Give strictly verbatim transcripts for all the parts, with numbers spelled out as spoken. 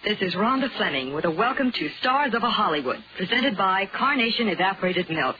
This is Rhonda Fleming with a welcome to Stars of a Hollywood, presented by Carnation Evaporated Milk.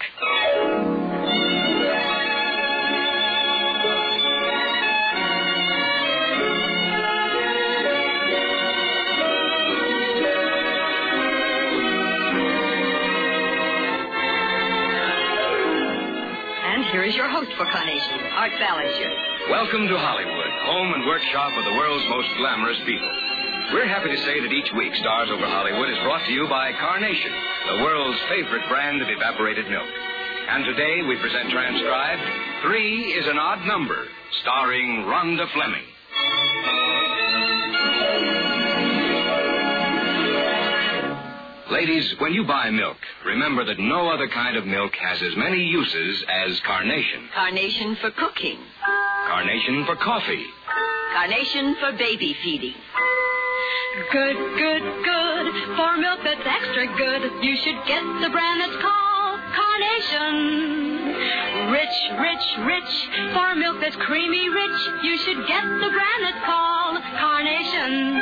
And here is your host for Carnation, Art Ballinger. Welcome to Hollywood, home and workshop of the world's most glamorous people. We're happy to say that each week Stars Over Hollywood is brought to you by Carnation, the world's favorite brand of evaporated milk. And today we present transcribed, Three is an Odd Number, starring Rhonda Fleming. Ladies, when you buy milk, remember that no other kind of milk has as many uses as Carnation. Carnation for cooking. Carnation for coffee. Carnation for baby feeding. Good, good, good. For milk that's extra good, you should get the brand that's called Carnation. Rich, rich, rich. For milk that's creamy rich, you should get the brand that's called Carnation.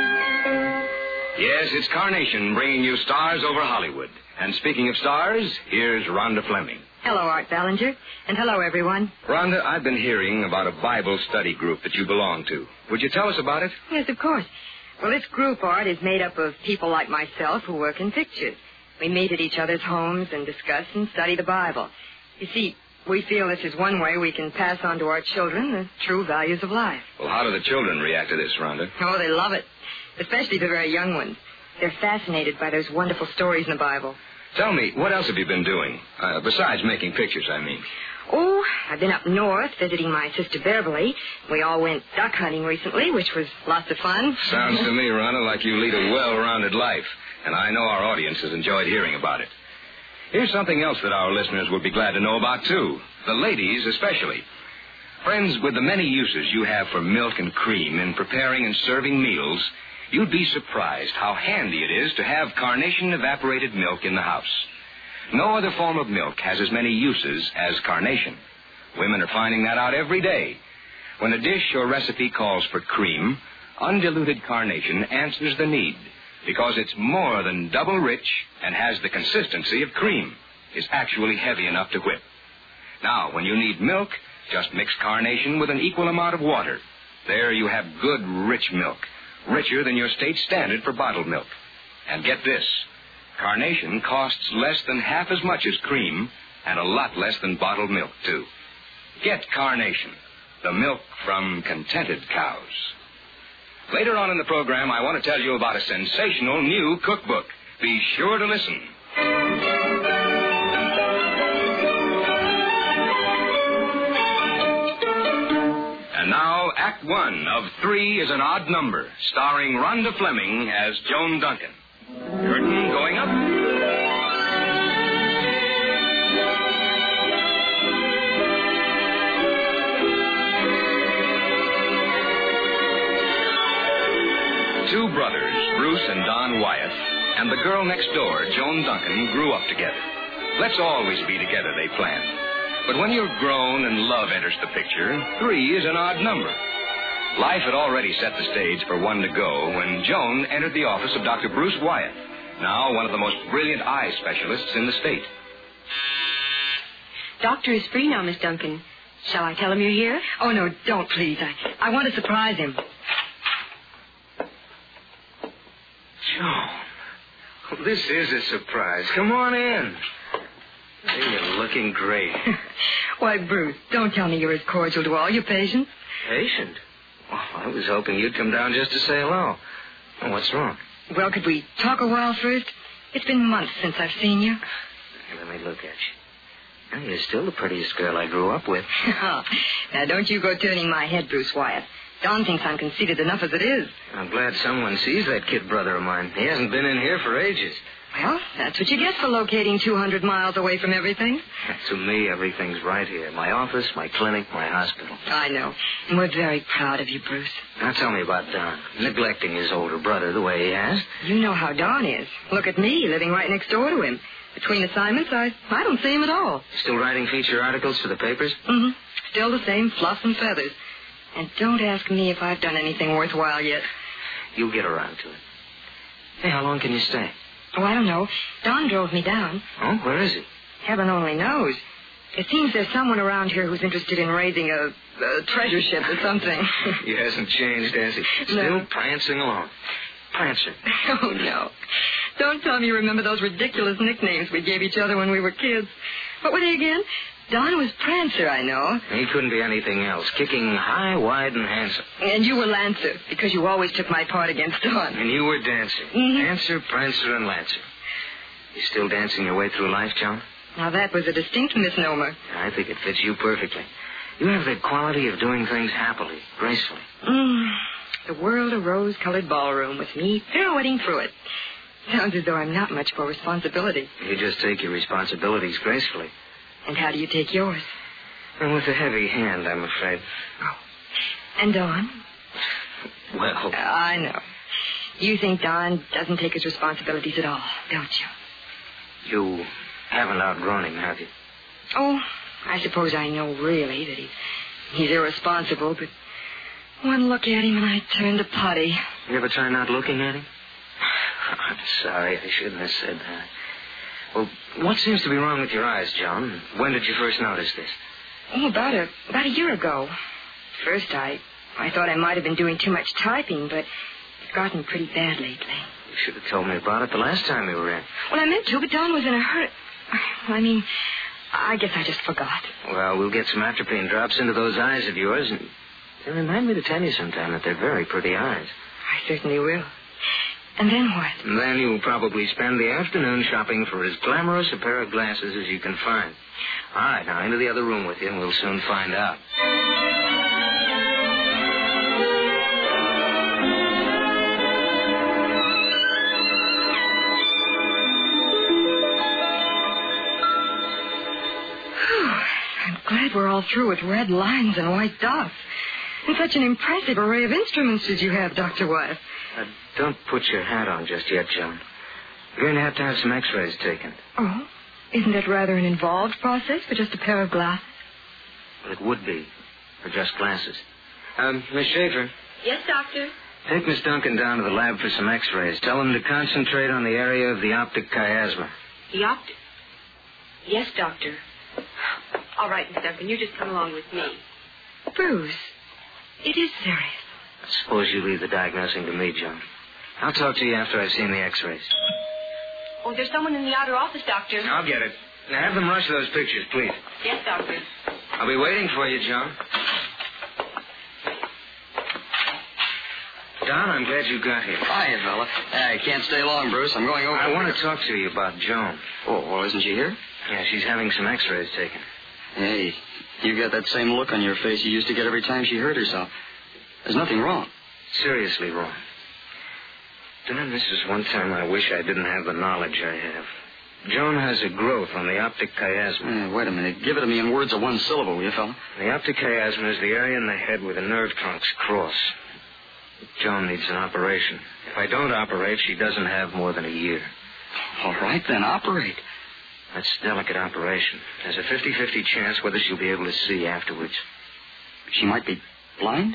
Yes, it's Carnation bringing you Stars Over Hollywood. And speaking of stars, here's Rhonda Fleming. Hello, Art Ballinger. And hello, everyone. Rhonda, I've been hearing about a Bible study group that you belong to. Would you tell us about it? Yes, of course. Well, this group, Art, is made up of people like myself who work in pictures. We meet at each other's homes and discuss and study the Bible. You see, we feel this is one way we can pass on to our children the true values of life. Well, how do the children react to this, Rhonda? Oh, they love it, especially the very young ones. They're fascinated by those wonderful stories in the Bible. Tell me, what else have you been doing? Uh, besides making pictures, I mean. Oh, I've been up north visiting my sister Beverly. We all went duck hunting recently, which was lots of fun. Sounds to me, Rhonda, like you lead a well-rounded life. And I know our audience has enjoyed hearing about it. Here's something else that our listeners would be glad to know about, too. The ladies, especially. Friends, with the many uses you have for milk and cream in preparing and serving meals, you'd be surprised how handy it is to have Carnation evaporated milk in the house. No other form of milk has as many uses as Carnation. Women are finding that out every day. When a dish or recipe calls for cream, undiluted Carnation answers the need because it's more than double rich and has the consistency of cream. It's actually heavy enough to whip. Now, when you need milk, just mix Carnation with an equal amount of water. There you have good, rich milk, richer than your state standard for bottled milk. And get this. Carnation costs less than half as much as cream and a lot less than bottled milk, too. Get Carnation, the milk from contented cows. Later on in the program, I want to tell you about a sensational new cookbook. Be sure to listen. And now, Act One of Three is an Odd Number, starring Rhonda Fleming as Joan Duncan. Curtain going up. Two brothers, Bruce and Don Wyatt, and the girl next door, Joan Duncan, grew up together. Let's always be together, they planned. But when you're grown and love enters the picture, three is an odd number. Life had already set the stage for one to go when Joan entered the office of Doctor Bruce Wyatt, now one of the most brilliant eye specialists in the state. Doctor is free now, Miss Duncan. Shall I tell him you're here? Oh, no, don't, please. I, I want to surprise him. Joan, this is a surprise. Come on in. Hey, you're looking great. Why, Bruce, don't tell me you're as cordial to all your patients. Patient? Well, I was hoping you'd come down just to say hello. Oh, what's wrong? Well, could we talk a while first? It's been months since I've seen you. Hey, let me look at you. Well, you're still the prettiest girl I grew up with. Now, don't you go turning my head, Bruce Wyatt. Don thinks I'm conceited enough as it is. I'm glad someone sees that kid brother of mine. He hasn't been in here for ages. Well, that's what you get for locating two hundred miles away from everything. To me, everything's right here. My office, my clinic, my hospital. I know. And we're very proud of you, Bruce. Now tell me about Don. Neglecting his older brother the way he has. You know how Don is. Look at me, living right next door to him. Between assignments, I, I don't see him at all. Still writing feature articles for the papers? Mm-hmm. Still the same fluff and feathers. And don't ask me if I've done anything worthwhile yet. You'll get around to it. Hey, how long can you stay? Oh, I don't know. Don drove me down. Oh, where is he? Heaven only knows. It seems there's someone around here who's interested in raising a, a treasure ship or something. He hasn't changed, has he? Still No. prancing along. Prancer. Oh, no. Don't tell me you remember those ridiculous nicknames we gave each other when we were kids. What were they again? Don was Prancer, I know. He couldn't be anything else. Kicking high, wide, and handsome. And you were Lancer, because you always took my part against Don. And you were Dancer. Mhm. Dancer, Prancer, and Lancer. You still dancing your way through life, John? Now, that was a distinct misnomer. I think it fits you perfectly. You have the quality of doing things happily, gracefully. Mm, the world a rose-colored ballroom with me pirouetting through it. Sounds as though I'm not much for responsibility. You just take your responsibilities gracefully. And how do you take yours? And with a heavy hand, I'm afraid. Oh. And Don? Well, I know. You think Don doesn't take his responsibilities at all, don't you? you haven't outgrown him, have you? Oh, I suppose I know really that he's, he's irresponsible, but one look at him and I turn to putty. You ever try not looking at him? I'm sorry, I shouldn't have said that. Well, what seems to be wrong with your eyes, John? When did you first notice this? Oh, about a about a year ago. First, I I thought I might have been doing too much typing, but it's gotten pretty bad lately. You should have told me about it the last time we were in. Well, I meant to, but Don was in a hurry. I mean, I guess I just forgot. Well, we'll get some atropine drops into those eyes of yours, and and remind me to tell you sometime that they're very pretty eyes. I certainly will. And then what? And then you'll probably spend the afternoon shopping for as glamorous a pair of glasses as you can find. All right, now into the other room with you, and we'll soon find out. I'm glad we're all through with red lines and white dots. And such an impressive array of instruments as you have, Doctor Wyatt. Uh, don't put your hat on just yet, Joan. You're going to have to have some x-rays taken. Oh? Isn't that rather an involved process for just a pair of glasses? Well, it would be for just glasses. Um, Miss Schaefer, Yes, Doctor? take Miss Duncan down to the lab for some x-rays. Tell them to concentrate on the area of the optic chiasma. The optic. Yes, Doctor. All right, Miss Duncan, you just come along with me. Bruce, it is serious. I suppose you leave the diagnosing to me, Joan. I'll talk to you after I've seen the x-rays. Oh, there's someone in the outer office, Doctor. I'll get it. Now, have them rush those pictures, please. Yes, Doctor. I'll be waiting for you, John. Don, I'm glad you got here. Hiya, fella. I can't stay long, Bruce. I'm going over. I want to talk to you about Joan. Oh, well, isn't she here? Yeah, she's having some x-rays taken. Hey, you got that same look on your face you used to get every time she hurt herself. There's nothing wrong. Seriously wrong. Don, this is one time I wish I didn't have the knowledge I have. Joan has a growth on the optic chiasma. Uh, wait a minute. Give it to me in words of one syllable, will you, fella? The optic chiasma is the area in the head where the nerve trunks cross. Joan needs an operation. If I don't operate, she doesn't have more than a year. All right, then, operate. That's a delicate operation. There's a fifty-fifty chance whether she'll be able to see afterwards. She might be blind?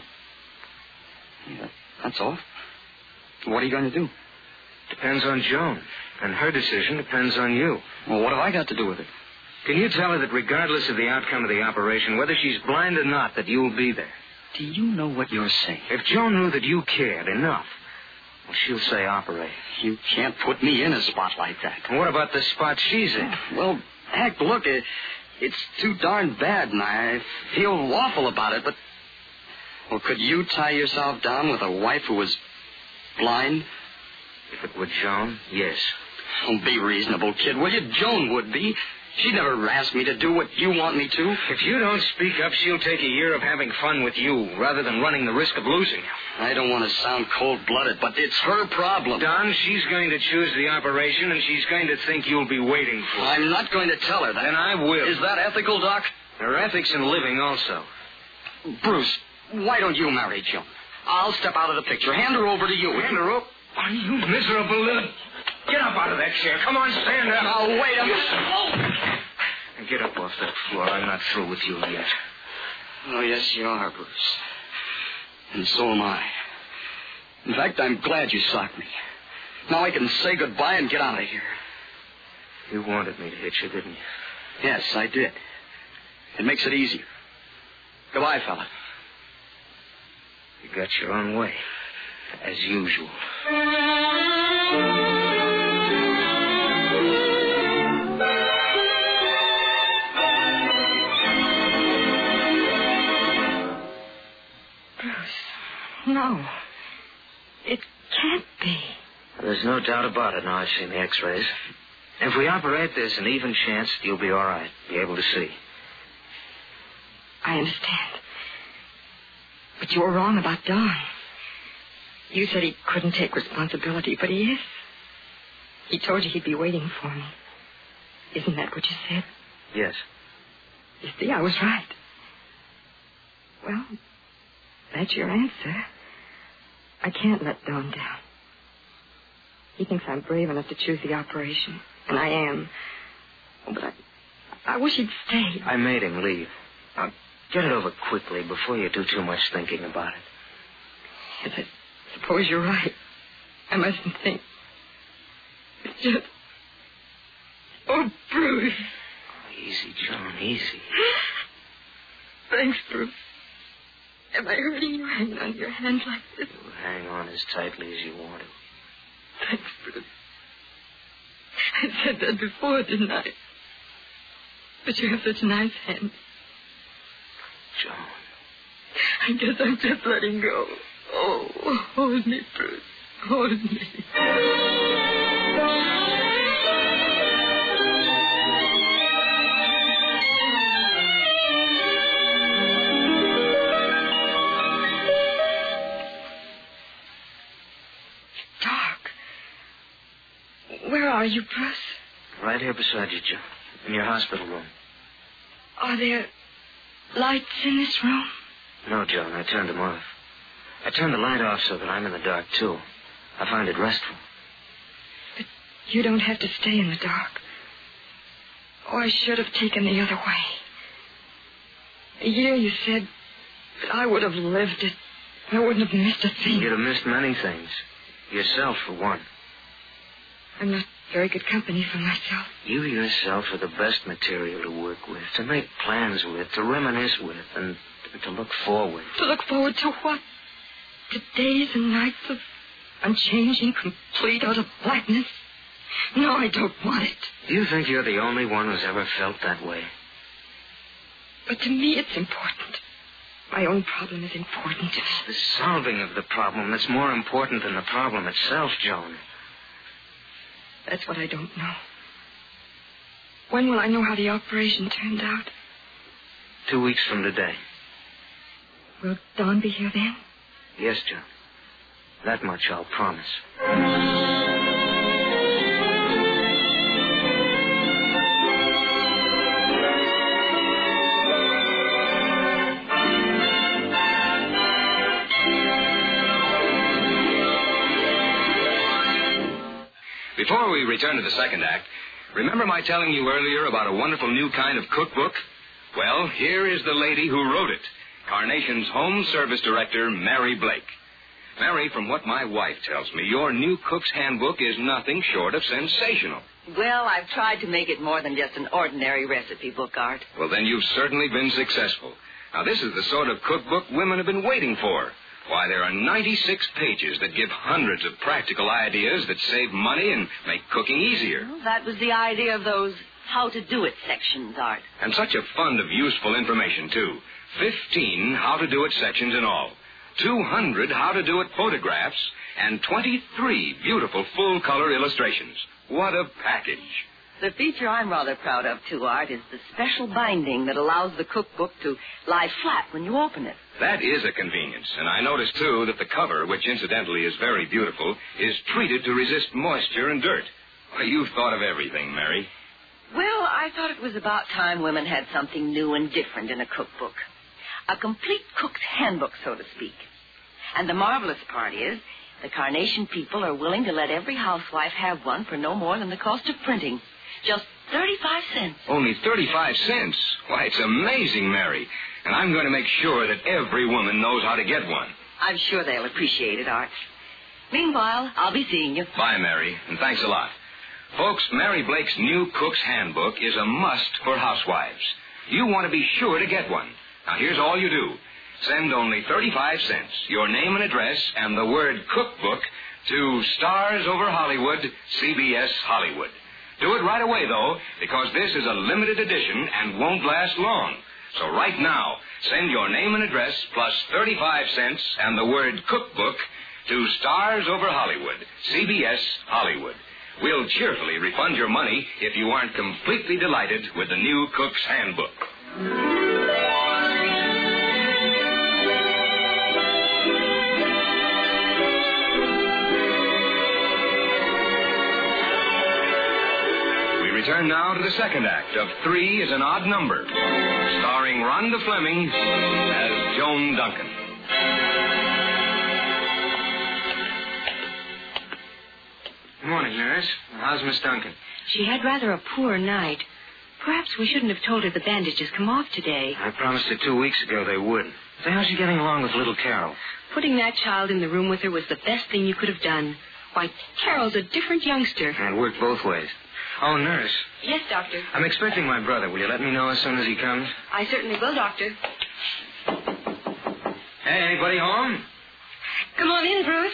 Yeah, that's all. What are you going to do? Depends on Joan. And her decision depends on you. Well, what have I got to do with it? Can you tell her that regardless of the outcome of the operation, whether she's blind or not, that you'll be there? Do you know what you're saying? If Joan knew that you cared enough, well, she'll say operate. You can't put me in a spot like that. And what about the spot she's in? Well, heck, look, it, it's too darn bad, and I feel awful about it, but... Well, could you tie yourself down with a wife who was blind? If it were Joan, yes. Don't be reasonable, kid, will you? Joan would be. She'd never ask me to do what you want me to. If you don't speak up, she'll take a year of having fun with you rather than running the risk of losing you. I don't want to sound cold-blooded, but it's her problem. Don, she's going to choose the operation, and she's going to think you'll be waiting for her. I'm not going to tell her that. Then I will. Is that ethical, Doc? There are ethics in living also. Bruce, why don't you marry Joan? I'll step out of the picture. Hand her over to you. Hand her up? Are you miserable little... Get up out of that chair. Come on, stand up. Now, wait a minute. And get up off that floor. I'm not through with you yet. Oh, yes, you are, Bruce. And so am I. In fact, I'm glad you socked me. Now I can say goodbye and get out of here. You wanted me to hit you, didn't you? Yes, I did. It makes it easier. Goodbye, fella. You got your own way, as usual. No. It can't be. There's no doubt about it now I've seen the x-rays. If we operate, there's an even chance that you'll be all right, be able to see. I understand. But you were wrong about Don. You said he couldn't take responsibility, but he is. He told you he'd be waiting for me. Isn't that what you said? Yes. You see, I was right. Well, that's your answer. I can't let Don down. He thinks I'm brave enough to choose the operation, and I am. Oh, but I, I wish he'd stay. I made him leave. Now, get it over quickly before you do too much thinking about it. Yes, I suppose you're right. I mustn't think. It's just... Oh, Bruce. Easy, John, easy. Thanks, Bruce. Am I hurting you hanging on your hand like this? You hang on as tightly as you want to. Thanks, Bruce. I said that before, didn't I? But you have such nice hands. John. I guess I'm just letting go. Oh, hold me, Bruce. Hold me. Where are you, Bruce? Right here beside you, Joe. In your hospital room. Are there lights in this room? No, Joan. I turned them off. I turned the light off so that I'm in the dark, too. I find it restful. But you don't have to stay in the dark. Oh, I should have taken the other way. A year, you said, that I would have lived it. I wouldn't have missed a thing. You'd have missed many things. Yourself, for one. I'm not very good company for myself. You yourself are the best material to work with, to make plans with, to reminisce with, and to look forward. To look forward to what? To days and nights of unchanging, complete, utter blackness? No, I don't want it. Do you think you're the only one who's ever felt that way? But to me, it's important. My own problem is important. It's the solving of the problem that's more important than the problem itself, Joan. That's what I don't know. When will I know how the operation turned out? Two weeks from today. Will Don be here then? Yes, John. That much I'll promise. Before we return to the second act, remember my telling you earlier about a wonderful new kind of cookbook? Well, here is the lady who wrote it, Carnation's Home Service Director, Mary Blake. Mary, from what my wife tells me, your new cook's handbook is nothing short of sensational. Well, I've tried to make it more than just an ordinary recipe book, Art. Well, then you've certainly been successful. Now, this is the sort of cookbook women have been waiting for. Why, there are ninety-six pages that give hundreds of practical ideas that save money and make cooking easier. Well, that was the idea of those how-to-do-it sections, Art. And such a fund of useful information, too. Fifteen how-to-do-it sections in all. Two hundred how-to-do-it photographs, and twenty-three beautiful full-color illustrations. What a package. The feature I'm rather proud of, too, Art, is the special binding that allows the cookbook to lie flat when you open it. That is a convenience, and I notice, too, that the cover, which incidentally is very beautiful, is treated to resist moisture and dirt. Why, you've thought of everything, Mary. Well, I thought it was about time women had something new and different in a cookbook. A complete cook's handbook, so to speak. And the marvelous part is, the Carnation people are willing to let every housewife have one for no more than the cost of printing. Just thirty-five cents. Only thirty-five cents? Why, it's amazing, Mary. And I'm going to make sure that every woman knows how to get one. I'm sure they'll appreciate it, Art. Meanwhile, I'll be seeing you. Bye, Mary, and thanks a lot. Folks, Mary Blake's new Cook's Handbook is a must for housewives. You want to be sure to get one. Now, here's all you do. Send only thirty-five cents, your name and address, and the word cookbook to Stars Over Hollywood, C B S Hollywood. Do it right away, though, because this is a limited edition and won't last long. So right now, send your name and address plus thirty-five cents and the word cookbook to Stars Over Hollywood, C B S Hollywood. We'll cheerfully refund your money if you aren't completely delighted with the new Cook's Handbook. We return now to the second act of Three is an Odd Number, starring Rhonda Fleming as Joan Duncan. Good morning, nurse. How's Miss Duncan? She had rather a poor night. Perhaps we shouldn't have told her the bandages come off today. I promised her two weeks ago they would. So how's she getting along with little Carol? Putting that child in the room with her was the best thing you could have done. Why, Carol's a different youngster. And it worked both ways. Oh, nurse. Yes, Doctor. I'm expecting my brother. Will you let me know as soon as he comes? I certainly will, Doctor. Hey, anybody home? Come on in, Bruce.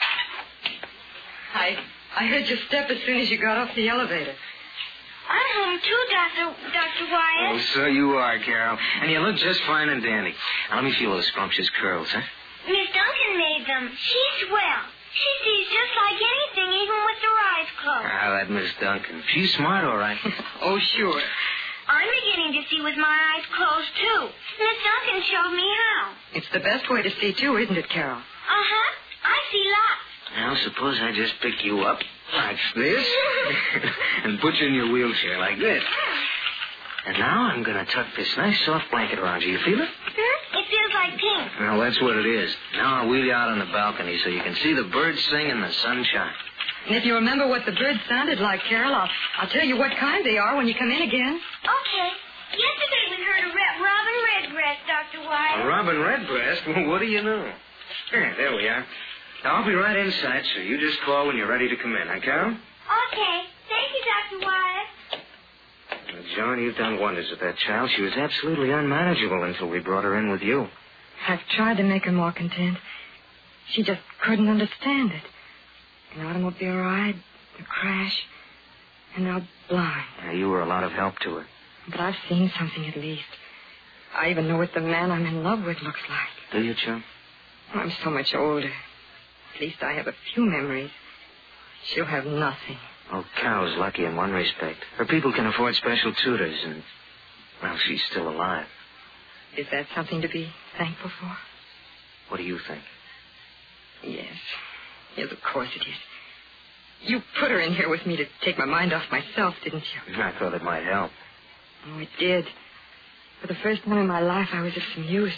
I I heard your step as soon as you got off the elevator. I'm home too, Doctor Doctor Wyatt. Oh, so you are, Carol. And you look just fine and dandy. Now, let me feel those scrumptious curls, huh? Miss Duncan made them. She's swell. She sees just like anything, even with her eyes closed. Ah, that Miss Duncan. She's smart, all right. Oh, sure. I'm beginning to see with my eyes closed, too. Miss Duncan showed me how. It's the best way to see, too, isn't it, Carol? Uh-huh. I see lots. Now, suppose I just pick you up like this and put you in your wheelchair like this. And now I'm going to tuck this nice soft blanket around you. You feel it? Hmm? It feels like pink. Well, that's what it is. Now I'll wheel you out on the balcony so you can see the birds sing and the sun shine. And if you remember what the birds sounded like, Carol, I'll, I'll tell you what kind they are when you come in again. Okay. Yesterday we heard a re- robin redbreast, Doctor Wyatt. A robin redbreast? Well, what do you know? Here, there we are. Now, I'll be right inside, so you just call when you're ready to come in, huh, Carol? Okay. Thank you, Doctor Wyatt. Well, John, you've done wonders with that child. She was absolutely unmanageable until we brought her in with you. I've tried to make her more content. She just couldn't understand it. An automobile ride, a crash, and now blind. Now, you were a lot of help to her. But I've seen something at least. I even know what the man I'm in love with looks like. Do you, Chum? I'm so much older. At least I have a few memories. She'll have nothing. Oh, Carol's lucky in one respect. Her people can afford special tutors, and, well, she's still alive. Is that something to be thankful for? What do you think? Yes. Yes, of course it is. You put her in here with me to take my mind off myself, didn't you? I thought it might help. Oh, it did. For the first time in my life, I was of some use.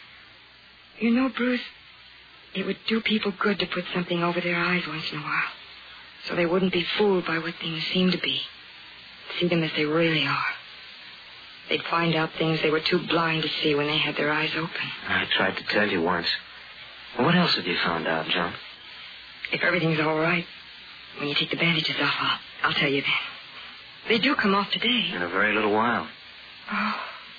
You know, Bruce, it would do people good to put something over their eyes once in a while, so they wouldn't be fooled by what things seem to be. See them as they really are. They'd find out things they were too blind to see when they had their eyes open. I tried to tell you once. Well, what else have you found out, John? If everything's all right, when you take the bandages off, I'll, I'll tell you then. They do come off today. In a very little while. Oh.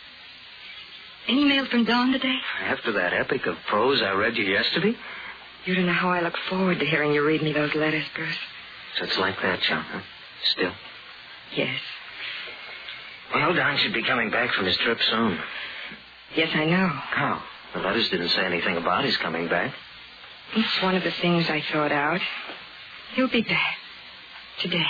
Any mail from Dawn today? After that epic of prose I read you yesterday? You don't know how I look forward to hearing you read me those letters, Bruce. So it's like that, John, huh? Still? Yes. Well, Don should be coming back from his trip soon. Yes, I know. How? The letters didn't say anything about his coming back. It's one of the things I thought out. He'll be back. Today.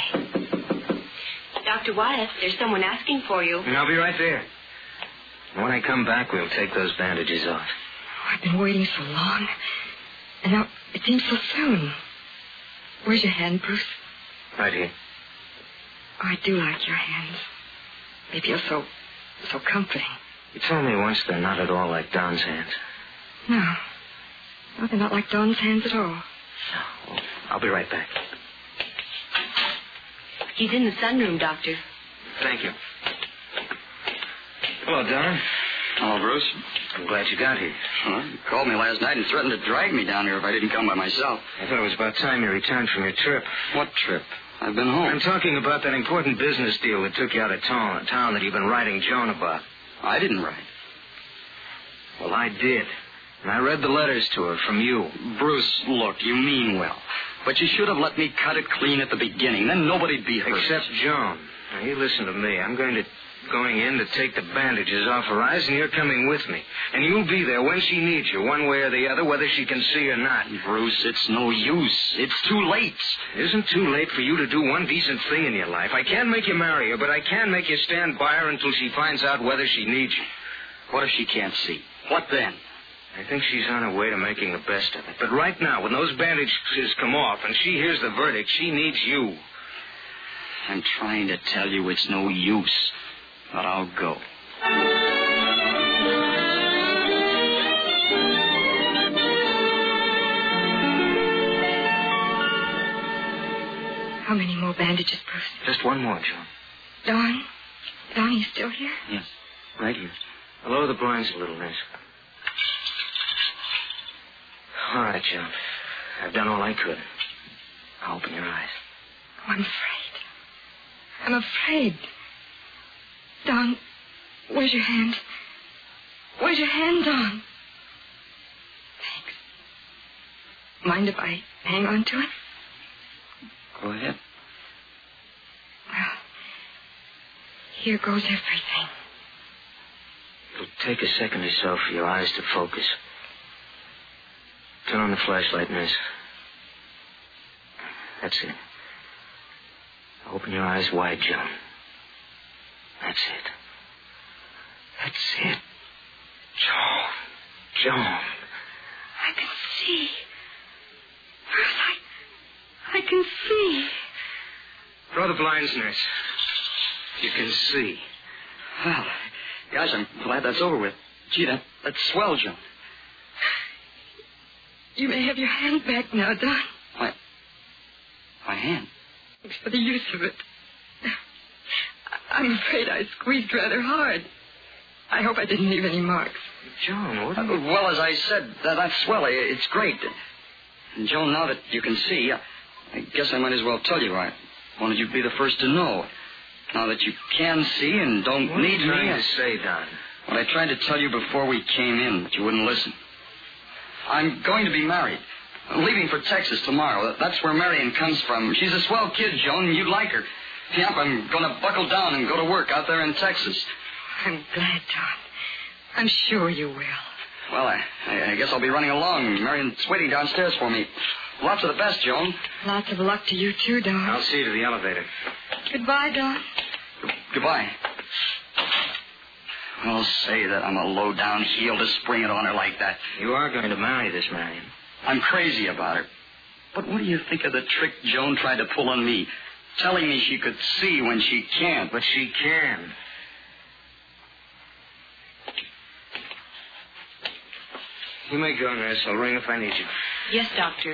Doctor Wyatt, there's someone asking for you. And I'll be right there. When I come back, we'll take those bandages off. Oh, I've been waiting so long. And now it seems so soon. Where's your hand, Bruce? Right here. Oh, I do like your hands. They feel so, so comforting. You told me once they're not at all like Don's hands. No. No, they're not like Dawn's hands at all. No. Well, I'll be right back. He's in the sunroom, Doctor. Thank you. Hello, Don. Hello, Bruce. I'm glad you got here. Well, you called me last night and threatened to drag me down here if I didn't come by myself. I thought it was about time you returned from your trip. What trip? I've been home. I'm talking about that important business deal that took you out of town, a town that you've been writing Joan about. I didn't write. Well, I did. And I read the letters to her from you. Bruce, look, you mean well. But you should have let me cut it clean at the beginning. Then nobody'd be hurt. Except Joan. Now, you listen to me. I'm going to... going in to take the bandages off her eyes, and you're coming with me. And you'll be there when she needs you, one way or the other, whether she can see or not. Bruce, it's no use. It's too late. It isn't too late for you to do one decent thing in your life. I can't make you marry her, but I can make you stand by her until she finds out whether she needs you. What if she can't see? What then? I think she's on her way to making the best of it. But right now, when those bandages come off and she hears the verdict, she needs you. I'm trying to tell you it's no use. But I'll go. How many more bandages, Bruce? Just one more, Joan. Don? Don, you still here? Yes, right here. I'll lower the blinds a little, Miss. All right, Joan. I've done all I could. Now open your eyes. Oh, I'm afraid. I'm afraid. Don, where's your hand? Where's your hand, Don? Thanks. Mind if I hang on to it? Go ahead. Well, here goes everything. It'll take a second or so for your eyes to focus. Turn on the flashlight, Miss. That's it. Open your eyes wide, Joan. That's it. That's it. Joan. Joan. I can see. Bruce, I... I can see. Draw the blinds, nurse. You can see. Well, gosh, I'm glad that's over with. Gee, that, that's swell, Joan. You may have your hand back now, Don. My... My hand? Thanks for the use of it. I'm afraid I squeezed rather hard. I hope I didn't leave any marks. Joan, what Uh, are you... well, as I said, that, that's swell. It's great. And, Joan, now that you can see, I, I guess I might as well tell you. I wanted you to be the first to know. Now that you can see and don't what need are you trying me... to say, Don? What I tried to tell you before we came in, but you wouldn't listen. I'm going to be married. I'm leaving for Texas tomorrow. That's where Marion comes from. She's a swell kid, Joan, and you'd like her. Yep, I'm going to buckle down and go to work out there in Texas. I'm glad, Don. I'm sure you will. Well, I, I guess I'll be running along. Marion's waiting downstairs for me. Lots of the best, Joan. Lots of luck to you, too, Don. I'll see you to the elevator. Goodbye, Don. Goodbye. I'll say that I'm a low-down heel to spring it on her like that. You are going to marry this Marion. I'm crazy about her. But what do you think of the trick Joan tried to pull on me? Telling me she could see when she can't. But she can. You may go, nurse. I'll ring if I need you. Yes, Doctor.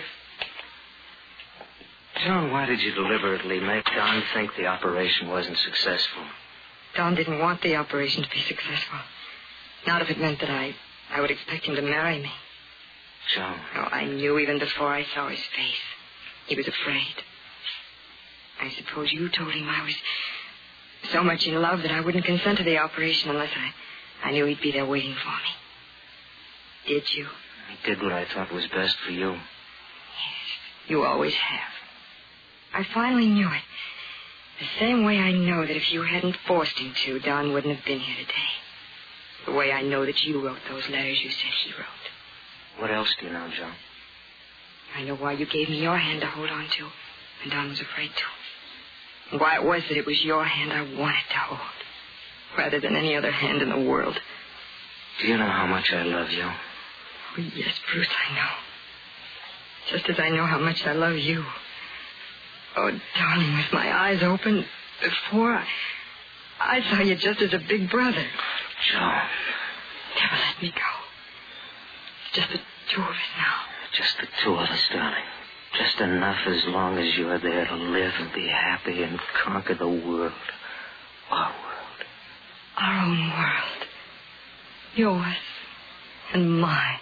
Joan, why did you deliberately make Don think the operation wasn't successful? Don didn't want the operation to be successful. Not if it meant that I, I would expect him to marry me. Joan. Oh, I knew even before I saw his face. He was afraid. I suppose you told him I was so much in love that I wouldn't consent to the operation unless I, I knew he'd be there waiting for me. Did you? I did what I thought was best for you. Yes, you always have. I finally knew it. The same way I know that if you hadn't forced him to, Don wouldn't have been here today. The way I know that you wrote those letters you said he wrote. What else do you know, Joan? I know why you gave me your hand to hold on to, and Don was afraid to. And why it was that it was your hand I wanted to hold, rather than any other hand in the world. Do you know how much I love you? Oh, yes, Bruce, I know. Just as I know how much I love you. Oh, darling, with my eyes open before, I, I saw you just as a big brother. Joan. Never let me go. It's just the two of us now. Just the two of us, darling. Just enough as long as you're there to live and be happy and conquer the world. Our world. Our own world. yours and mine.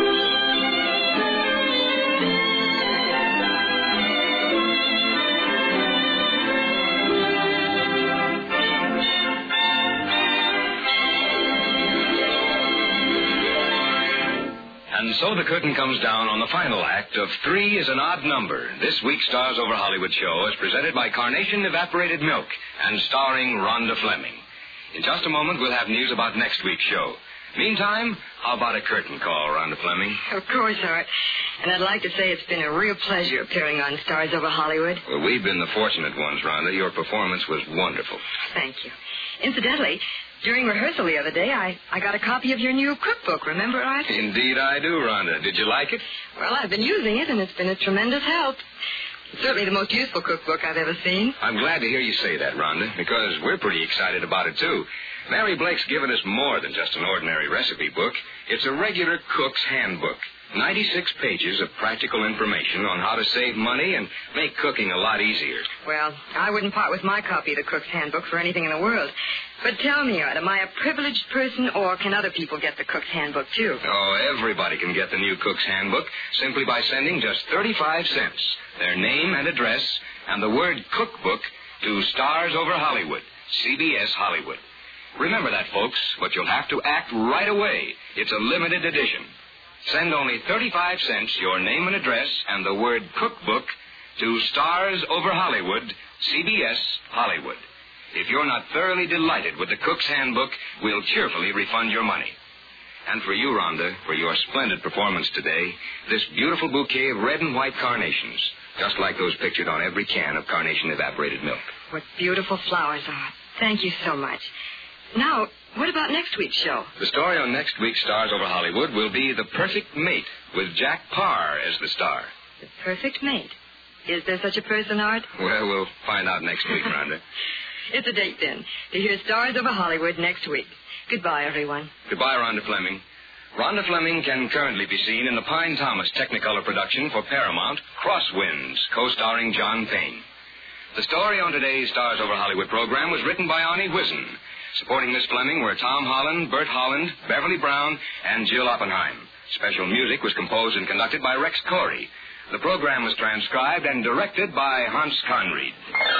And so the curtain comes down on the final act of Three is an Odd Number. This week's Stars Over Hollywood show is presented by Carnation Evaporated Milk and starring Rhonda Fleming. In just a moment, we'll have news about next week's show. Meantime, how about a curtain call, Rhonda Fleming? Of course, Art. And I'd like to say it's been a real pleasure appearing on Stars Over Hollywood. Well, we've been the fortunate ones, Rhonda. Your performance was wonderful. Thank you. Incidentally, during rehearsal the other day, I, I got a copy of your new cookbook. Remember, Art? Indeed I do, Rhonda. Did you like it? Well, I've been using it, and it's been a tremendous help. It's certainly the most useful cookbook I've ever seen. I'm glad to hear you say that, Rhonda, because we're pretty excited about it, too. Mary Blake's given us more than just an ordinary recipe book. It's a regular cook's handbook. ninety-six pages of practical information on how to save money and make cooking a lot easier. Well, I wouldn't part with my copy of the cook's handbook for anything in the world. But tell me, Art, am I a privileged person, or can other people get the cook's handbook, too? Oh, everybody can get the new cook's handbook simply by sending just thirty-five cents, their name and address, and the word cookbook to Stars Over Hollywood, C B S Hollywood. Remember that, folks, but you'll have to act right away. It's a limited edition. Send only thirty-five cents, your name and address, and the word cookbook to Stars Over Hollywood, C B S Hollywood. If you're not thoroughly delighted with the cook's handbook, we'll cheerfully refund your money. And for you, Rhonda, for your splendid performance today, this beautiful bouquet of red and white carnations, just like those pictured on every can of Carnation Evaporated Milk. What beautiful flowers, Art. Thank you so much. Now, what about next week's show? The story on next week's Stars Over Hollywood will be The Perfect Mate, with Jack Parr as the star. The perfect mate. Is there such a person, Art? Well, we'll find out next week, Rhonda. It's a date, then, to hear Stars Over Hollywood next week. Goodbye, everyone. Goodbye, Rhonda Fleming. Rhonda Fleming can currently be seen in the Pine Thomas Technicolor production for Paramount, Crosswinds, co-starring John Payne. The story on today's Stars Over Hollywood program was written by Arnie Whizen. Supporting Miss Fleming were Tom Holland, Bert Holland, Beverly Brown, and Jill Oppenheim. Special music was composed and conducted by Rex Corey. The program was transcribed and directed by Hans Conried.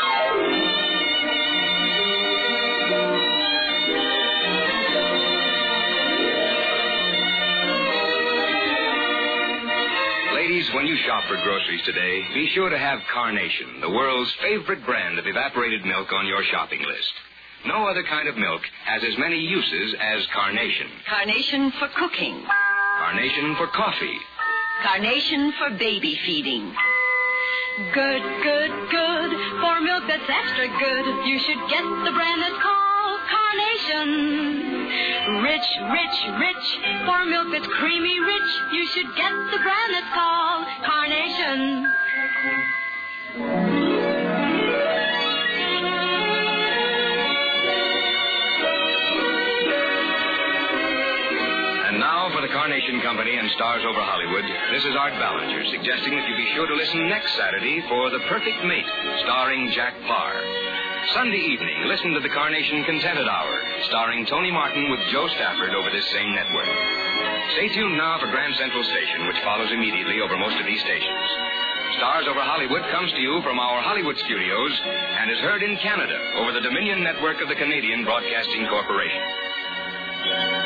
Ladies, when you shop for groceries today, be sure to have Carnation, the world's favorite brand of evaporated milk, on your shopping list. No other kind of milk has as many uses as Carnation. Carnation for cooking. Carnation for coffee. Carnation for baby feeding. Good, good, good. For milk that's extra good, you should get the brand that's called Carnation. Rich, rich, rich. For milk that's creamy rich, you should get the brand that's called Carnation. For the Carnation Company and Stars Over Hollywood, this is Art Ballinger suggesting that you be sure to listen next Saturday for The Perfect Mate, starring Jack Parr. Sunday evening, listen to the Carnation Contented Hour, starring Tony Martin with Joe Stafford over this same network. Stay tuned now for Grand Central Station, which follows immediately over most of these stations. Stars Over Hollywood comes to you from our Hollywood studios and is heard in Canada over the Dominion Network of the Canadian Broadcasting Corporation.